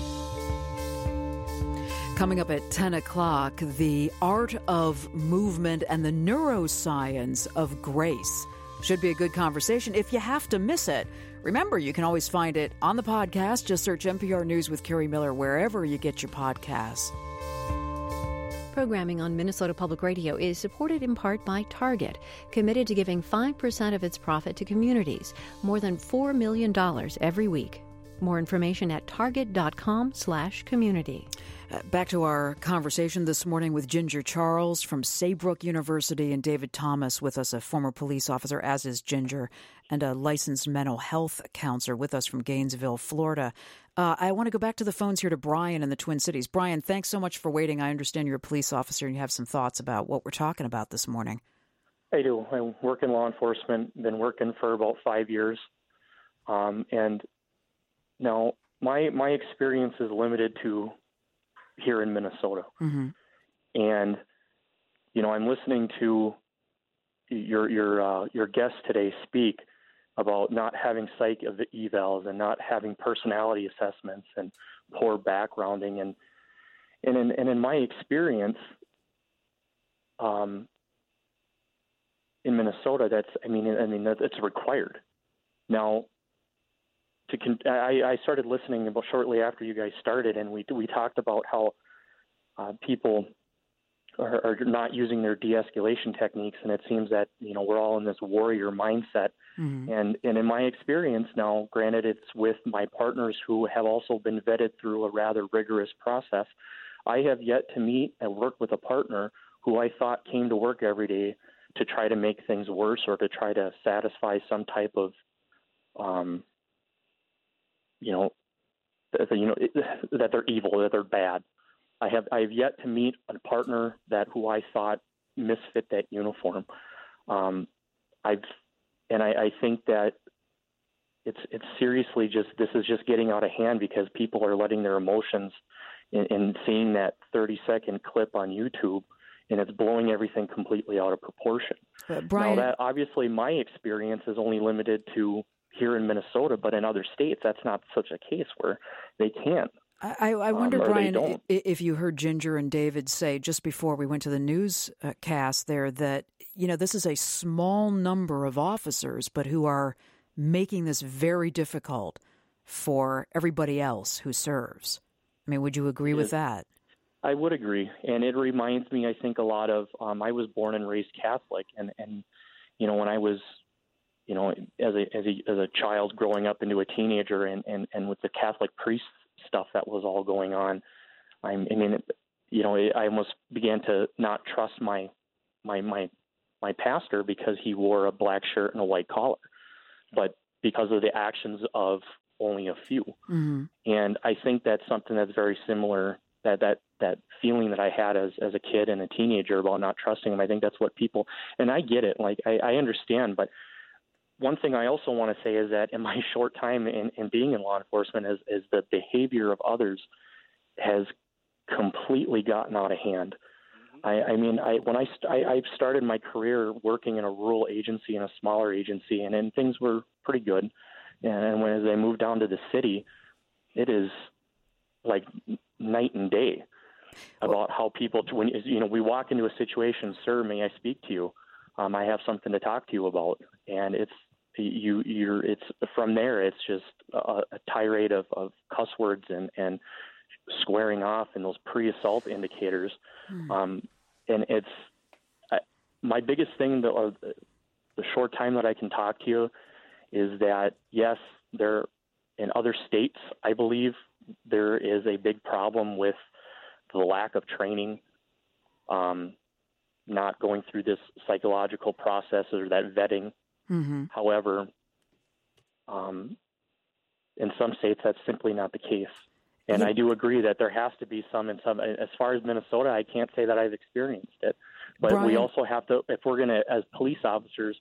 Speaker 2: Coming up at ten o'clock, the art of movement and the neuroscience of grace. Should be a good conversation. If you have to miss it, remember, you can always find it on the podcast. Just search N P R News with Carrie Miller wherever you get your podcasts.
Speaker 13: Programming on Minnesota Public Radio is supported in part by Target, committed to giving five percent of its profit to communities, more than four million dollars every week. More information at target.com slash community.
Speaker 2: Uh, back to our conversation this morning with Ginger Charles from Saybrook University and David Thomas with us, a former police officer, as is Ginger, and a licensed mental health counselor with us from Gainesville, Florida. Uh, I want to go back to the phones here to Brian in the Twin Cities. Brian, thanks so much for waiting. I understand you're a police officer and you have some thoughts about what we're talking about this morning.
Speaker 14: I do. I work in law enforcement, been working for about five years. Um, and now my my experience is limited to here in Minnesota.
Speaker 2: Mm-hmm.
Speaker 14: And, you know, I'm listening to your your uh, your guest today speak about not having psych evals and not having personality assessments and poor backgrounding. And and in, and in my experience, um, in Minnesota, that's, I mean, I mean, it's required. Now, to con- I, I started listening about shortly after you guys started, and we we talked about how uh, people are, are not using their de-escalation techniques, and it seems that, you know, we're all in this warrior mindset.
Speaker 2: Mm-hmm.
Speaker 14: And and in my experience now, granted, it's with my partners who have also been vetted through a rather rigorous process. I have yet to meet and work with a partner who I thought came to work every day to try to make things worse or to try to satisfy some type of, um, you know, you know that they're evil, that they're bad. I have I have yet to meet a partner that who I thought misfit that uniform. Um, I've and I, I think that it's it's seriously just this is just getting out of hand because people are letting their emotions in, in seeing that thirty second clip on YouTube, and it's blowing everything completely out of proportion.
Speaker 2: Uh, Brian,
Speaker 14: now that obviously my experience is only limited to here in Minnesota, but in other states that's not such a case where they can't.
Speaker 2: I, I wonder,
Speaker 14: um,
Speaker 2: Brian, if you heard Ginger and David say just before we went to the newscast there that, you know, this is a small number of officers, but who are making this very difficult for everybody else who serves. I mean, would you agree
Speaker 14: it
Speaker 2: with
Speaker 14: is,
Speaker 2: that?
Speaker 14: I would agree, and it reminds me, I think, a lot of. Um, I was born and raised Catholic, and, and you know, when I was, you know, as a as a as a child growing up into a teenager, and, and, and with the Catholic priest stuff that was all going on, I, I mean, you know, I almost began to not trust my my my my pastor because he wore a black shirt and a white collar, but because of the actions of only a few. Mm-hmm. And I think that's something that's very similar. That that that feeling that I had as as a kid and a teenager about not trusting him. I think that's what people, and I get it. Like I, I understand, but one thing I also want to say is that in my short time in, in being in law enforcement, is is the behavior of others has completely gotten out of hand. I, I mean, I when I, st- I I started my career working in a rural agency, in a smaller agency, and, and things were pretty good. And, and when as I moved down to the city, it is like night and day about how people, to, when you know, we walk into a situation, sir, may I speak to you? Um, I have something to talk to you about, and it's you. You're. It's from there. It's just a, a tirade of, of cuss words and and squaring off and those pre-assault indicators. Hmm. Um, and it's I, my biggest thing. The, uh, the short time that I can talk to you is that yes, there in other states, I believe there is a big problem with the lack of training, um, not going through this psychological process or that vetting. Mm-hmm. However, um, in some states, that's simply not the case. And yeah. I do agree that there has to be some in some. As far as Minnesota, I can't say that I've experienced it. But Brian, we also have to, if we're going to, as police officers,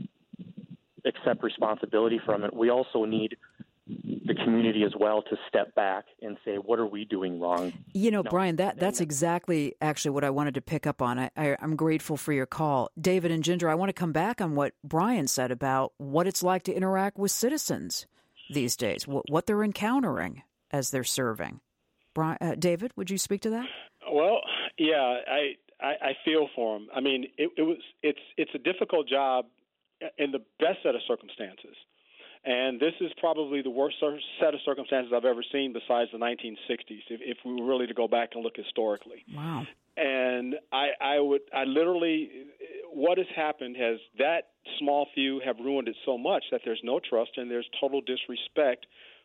Speaker 14: accept responsibility from it, we also need the community as well to step back and say, what are we doing wrong?
Speaker 2: You know, no. Brian, that, that's exactly actually what I wanted to pick up on. I, I, I'm grateful for your call. David and Ginger, I want to come back on what Brian said about what it's like to interact with citizens these days, what, what they're encountering as they're serving. Brian, uh, David, would you speak to that?
Speaker 5: Well, yeah, I I, I feel for him. I mean, it, it was it's it's a difficult job in the best set of circumstances. And this is probably the worst set of circumstances I've ever seen besides the nineteen sixties, if, if we were really to go back and look historically.
Speaker 2: Wow.
Speaker 5: And I, I would, I literally, what has happened has that small few have ruined it so much that there's no trust and there's total disrespect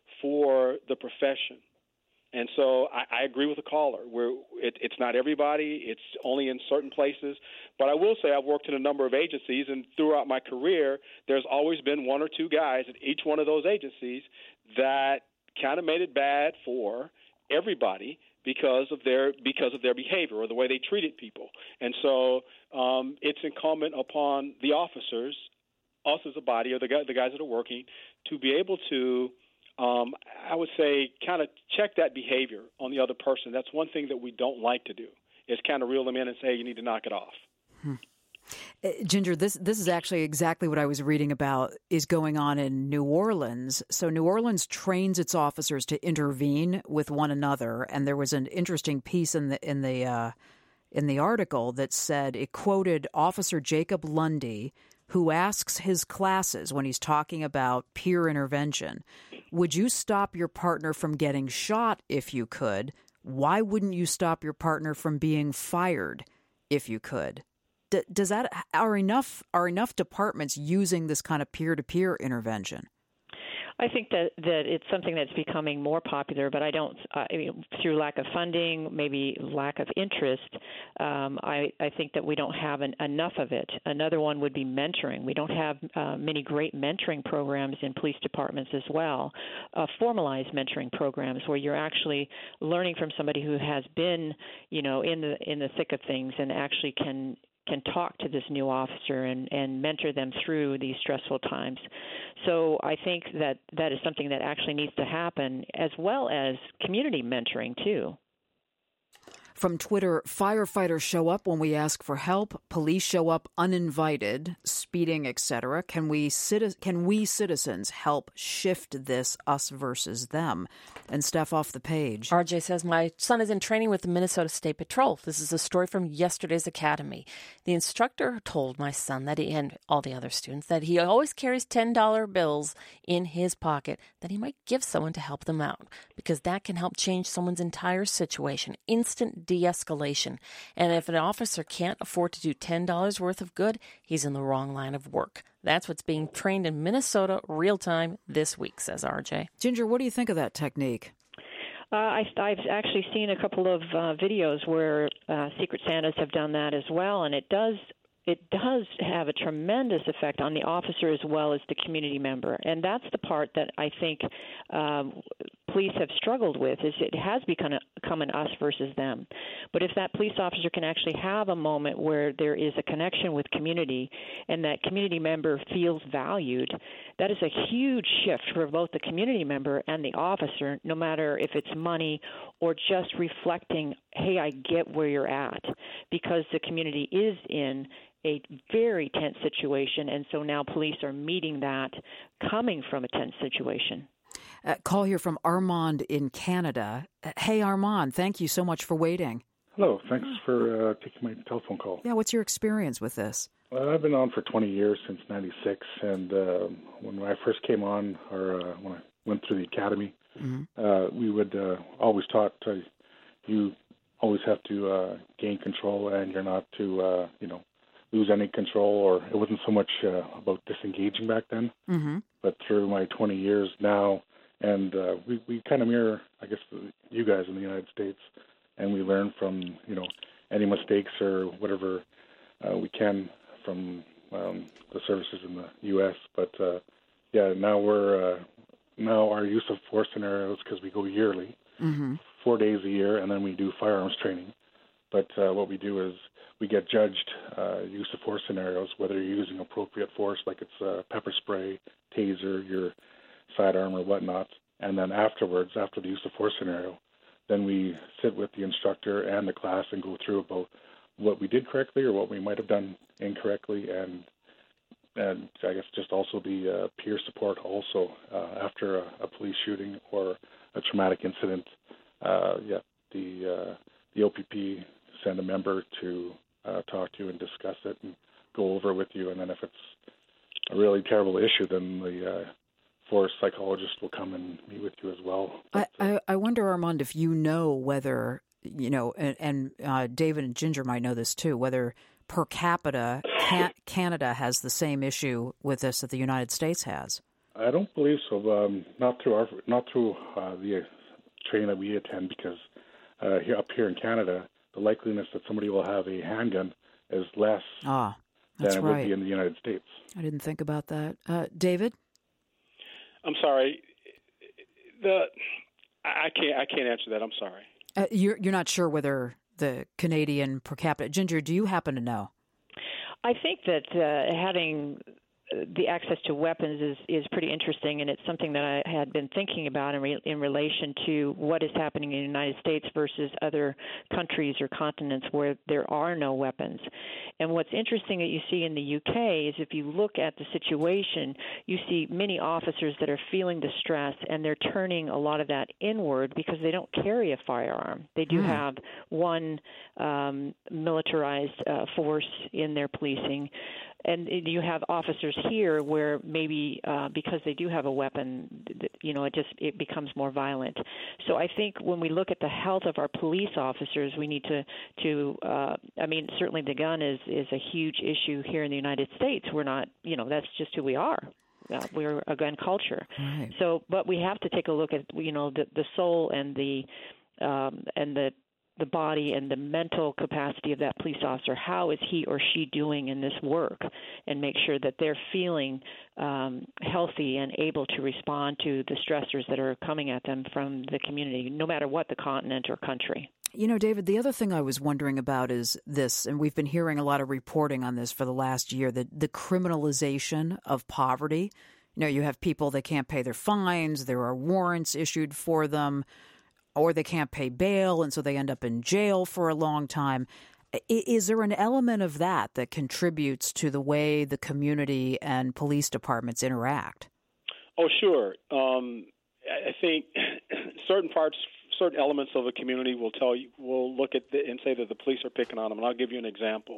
Speaker 5: for the profession. And so I, I agree with the caller. Where it, it's not everybody. It's only in certain places. But I will say I've worked in a number of agencies, and throughout my career, there's always been one or two guys at each one of those agencies that kind of made it bad for everybody because of their because of their behavior or the way they treated people. And so um, it's incumbent upon the officers, us as a body, or the guys, the guys that are working, to be able to Um, I would say kind of check that behavior on the other person. That's one thing that we don't like to do, is kind of reel them in and say, hey, you need to knock it off.
Speaker 2: Hmm. Uh, Ginger, this this is actually exactly what I was reading about is going on in New Orleans. So New Orleans trains its officers to intervene with one another, and there was an interesting piece in the in the uh, in the article that said it quoted Officer Jacob Lundy, who asks his classes when he's talking about peer intervention, would you stop your partner from getting shot if you could? Why wouldn't you stop your partner from being fired if you could? D- does that are enough are enough departments using this kind of peer-to-peer intervention?
Speaker 4: I think that, that it's something that's becoming more popular, but I don't, uh, I mean, through lack of funding, maybe lack of interest, um, I, I think that we don't have an, enough of it. Another one would be mentoring. We don't have uh, many great mentoring programs in police departments as well, uh, formalized mentoring programs where you're actually learning from somebody who has been, you know, in the in the thick of things and actually can can talk to this new officer and, and mentor them through these stressful times. So I think that that is something that actually needs to happen, as well as community mentoring, too.
Speaker 2: From Twitter, firefighters show up when we ask for help. Police show up uninvited, speeding, et cetera. Can we citi- can we citizens help shift this us versus them? And Steph, off the page.
Speaker 10: R J says, my son is in training with the Minnesota State Patrol. This is a story from yesterday's academy. The instructor told my son that he, and all the other students, that he always carries ten dollar bills in his pocket that he might give someone to help them out, because that can help change someone's entire situation. Instant de-escalation. And if an officer can't afford to do ten dollars worth of good, he's in the wrong line of work. That's what's being trained in Minnesota real-time this week, says R J.
Speaker 2: Ginger, what do you think of that technique?
Speaker 4: Uh, I, I've actually seen a couple of uh, videos where uh, Secret Santas have done that as well, and it does it does have a tremendous effect on the officer as well as the community member. And that's the part that I think um, police have struggled with, is it has become, a, become an us versus them. But if that police officer can actually have a moment where there is a connection with community and that community member feels valued, that is a huge shift for both the community member and the officer, no matter if it's money or just reflecting, hey, I get where you're at, because the community is in a very tense situation, and so now police are meeting that coming from a tense situation.
Speaker 2: Uh, call here from Armand in Canada. Uh, hey, Armand, thank you so much for waiting.
Speaker 15: Hello, thanks for uh, taking my telephone call.
Speaker 2: Yeah, what's your experience with this?
Speaker 15: Uh, I've been on for twenty years, since ninety-six, and uh, when I first came on, or uh, when I went through the academy, mm-hmm. uh, we would uh, always taught uh, you always have to uh, gain control, and you're not to, uh, you know, lose any control, or it wasn't so much uh, about disengaging back then, mm-hmm. but through my twenty years now, and uh, we, we kind of mirror, I guess, you guys in the United States, and we learn from, you know, any mistakes or whatever uh, we can from um, the services in the U S But uh, yeah, now we're uh, now our use of force scenarios, because we go yearly, mm-hmm. four days a year, and then we do firearms training. But uh, what we do is we get judged uh, use of force scenarios, whether you're using appropriate force, like it's uh, pepper spray, taser, your sidearm, or whatnot. And then afterwards, after the use of force scenario, then we sit with the instructor and the class and go through about what we did correctly or what we might have done incorrectly, and and I guess just also the uh, peer support also uh, after a, a police shooting or a traumatic incident. Uh, yeah, the uh, the O P P send a member to uh, talk to you and discuss it and go over with you, and then if it's a really terrible issue, then the uh, force psychologist will come and meet with you as well.
Speaker 2: But, I, I, I wonder, Armand, if you know whether, you know, and, and uh, David and Ginger might know this too, whether per capita can, Canada has the same issue with this that the United States has.
Speaker 15: I don't believe so. Um, not through our, not through uh, the training that we attend, because uh, here up here in Canada, the likeliness that somebody will have a handgun is less
Speaker 2: ah,
Speaker 15: than it
Speaker 2: right.
Speaker 15: would be in the United States.
Speaker 2: I didn't think about that. Uh, David?
Speaker 5: I'm sorry. The I can't I can't answer that. I'm sorry.
Speaker 2: Uh, you're you're not sure whether the Canadian per capita. Ginger, do you happen to know?
Speaker 4: I think that uh, having the access to weapons is, is pretty interesting, and it's something that I had been thinking about in, re- in relation to what is happening in the United States versus other countries or continents where there are no weapons. And what's interesting that you see in the U K is if you look at the situation, you see many officers that are feeling distress, and they're turning a lot of that inward because they don't carry a firearm. They do mm. have one um, militarized uh, force in their policing. And you have officers here where maybe uh, because they do have a weapon, you know, it just it becomes more violent. So I think when we look at the health of our police officers, we need to to uh, I mean, certainly the gun is is a huge issue here in the United States. We're not, you know, that's just who we are. Uh, we're a gun culture.
Speaker 2: Right.
Speaker 4: So, but we have to take a look at, you know, the the soul and the um, and the. the body and the mental capacity of that police officer. How is he or she doing in this work, and make sure that they're feeling um, healthy and able to respond to the stressors that are coming at them from the community, no matter what the continent or country.
Speaker 2: You know, David, the other thing I was wondering about is this, and we've been hearing a lot of reporting on this for the last year, the, the criminalization of poverty. You know, you have people that can't pay their fines, there are warrants issued for them, or they can't pay bail, and so they end up in jail for a long time. Is there an element of that that contributes to the way the community and police departments interact?
Speaker 5: Oh, sure. Um, I think certain parts, certain elements of a community will tell you, will look at the, and say that the police are picking on them. And I'll give you an example.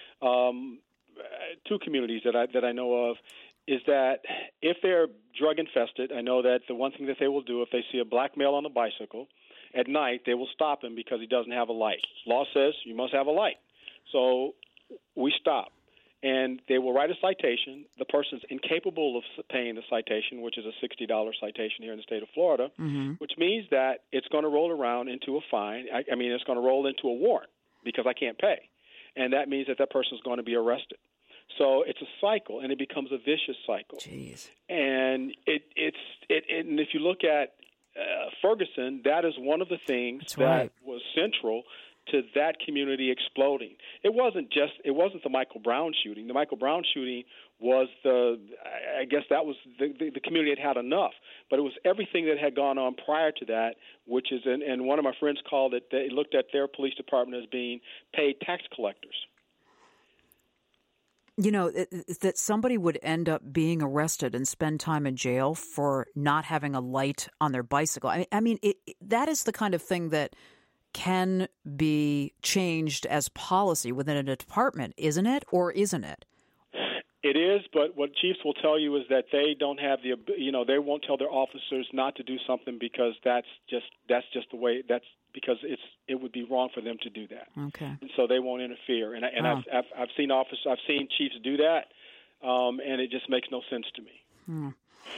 Speaker 5: Um, two communities that I that I know of is that if they're drug infested, I know that the one thing that they will do if they see a black male on a bicycle, at night, they will stop him because he doesn't have a light. Law says you must have a light. So we stop. And they will write a citation. The person's incapable of paying the citation, which is a sixty dollars citation here in the state of Florida,
Speaker 2: Mm-hmm.
Speaker 5: which means that it's going to roll around into a fine. I, I mean, it's going to roll into a warrant because I can't pay. And that means that that person is going to be arrested. So it's a cycle, and it becomes a vicious cycle.
Speaker 2: Jeez.
Speaker 5: And it, it's it, and if you look at uh, Ferguson, that is one of the things
Speaker 2: That's
Speaker 5: that
Speaker 2: right.
Speaker 5: was central to that community exploding. It wasn't just it wasn't the Michael Brown shooting. The Michael Brown shooting was the I guess that was the, the, the community had had enough. But it was everything that had gone on prior to that, which is and, and one of my friends called it. They looked at their police department as being paid tax collectors.
Speaker 2: You know, it, it, that somebody would end up being arrested and spend time in jail for not having a light on their bicycle. I mean, I mean it, it, that is the kind of thing that can be changed as policy within a department, isn't it? Or isn't it?
Speaker 5: It is, but what chiefs will tell you is that they don't have the, you know, they won't tell their officers not to do something because that's just that's just the way that's because it's it would be wrong for them to do that.
Speaker 2: Okay.
Speaker 5: And so they won't interfere. And I, and
Speaker 2: Oh.
Speaker 5: I've, I've I've seen officers, I've seen chiefs do that, um, and it just makes no sense to me.
Speaker 2: Hmm.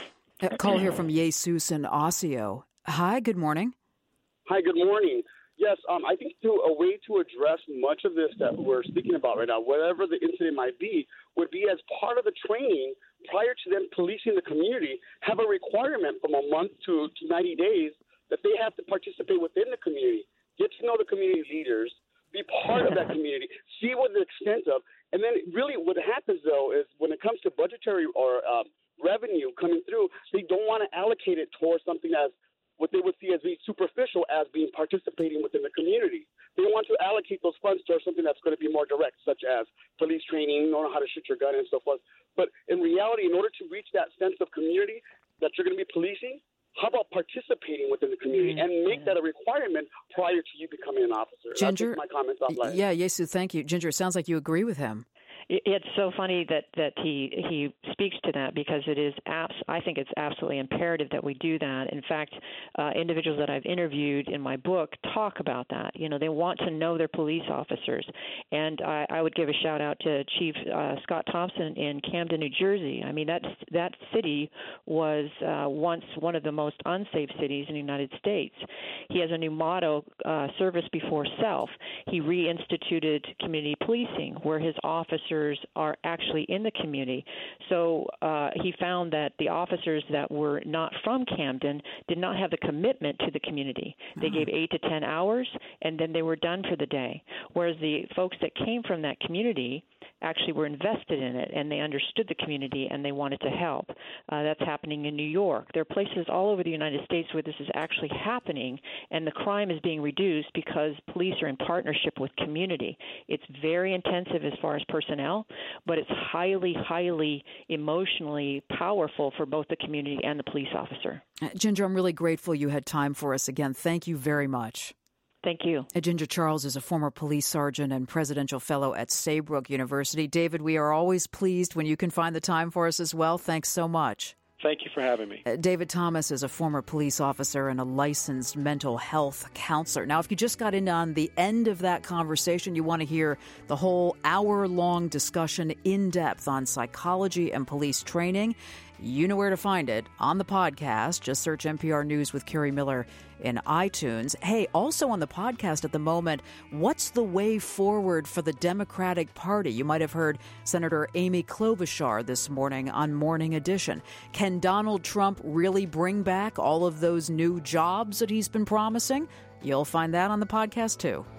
Speaker 2: A call here from Jesus in Osseo. Hi, good morning.
Speaker 16: Hi, good morning. Yes, um, I think to, a way to address much of this that we're speaking about right now, whatever the incident might be, would be as part of the training prior to them policing the community, have a requirement from a month to, to ninety days that they have to participate within the community, get to know the community leaders, be part of that community, see what the extent of, and then really what happens, though, is when it comes to budgetary or um, revenue coming through, they don't want to allocate it towards something as what they would see as being superficial as being participating within the community. They want to allocate those funds towards something that's going to be more direct, such as police training, knowing how to shoot your gun and so forth. But in reality, in order to reach that sense of community that you're going to be policing, how about participating within the community and make that a requirement prior to you becoming an officer?
Speaker 2: Ginger,
Speaker 16: That's my comments offline.
Speaker 2: Yeah, Yesu, thank you. Ginger, it sounds like you agree with him.
Speaker 4: It's so funny that, that he he speaks to that because it is abs- I think it's absolutely imperative that we do that. In fact, uh, individuals that I've interviewed in my book talk about that. You know, they want to know their police officers, and I, I would give a shout out to Chief uh, Scott Thompson in Camden, New Jersey. I mean, that that city was uh, once one of the most unsafe cities in the United States. He has a new motto: uh, "Service before self." He reinstituted community policing, where his officers are actually in the community. So uh, he found that the officers that were not from Camden did not have the commitment to the community. They gave eight to ten hours, and then they were done for the day. Whereas the folks that came from that community actually were invested in it, and they understood the community, and they wanted to help. Uh, that's happening in New York. There are places all over the United States where this is actually happening, and the crime is being reduced because police are in partnership with community. It's very intensive as far as personnel, but it's highly, highly emotionally powerful for both the community and the police officer.
Speaker 2: Uh, Ginger, I'm really grateful you had time for us again. Thank you very much.
Speaker 4: Thank you.
Speaker 2: Ginger Charles is a former police sergeant and presidential fellow at Saybrook University. David, we are always pleased when you can find the time for us as well. Thanks so much.
Speaker 5: Thank you for having me.
Speaker 2: Uh, David Thomas is a former police officer and a licensed mental health counselor. Now, if you just got in on the end of that conversation, you want to hear the whole hour-long discussion in depth on psychology and police training, you know where to find it on the podcast. Just search N P R News with Carrie Miller in iTunes. Hey, also on the podcast at the moment, what's the way forward for the Democratic Party? You might have heard Senator Amy Klobuchar this morning on Morning Edition. Can Donald Trump really bring back all of those new jobs that he's been promising? You'll find that on the podcast, too.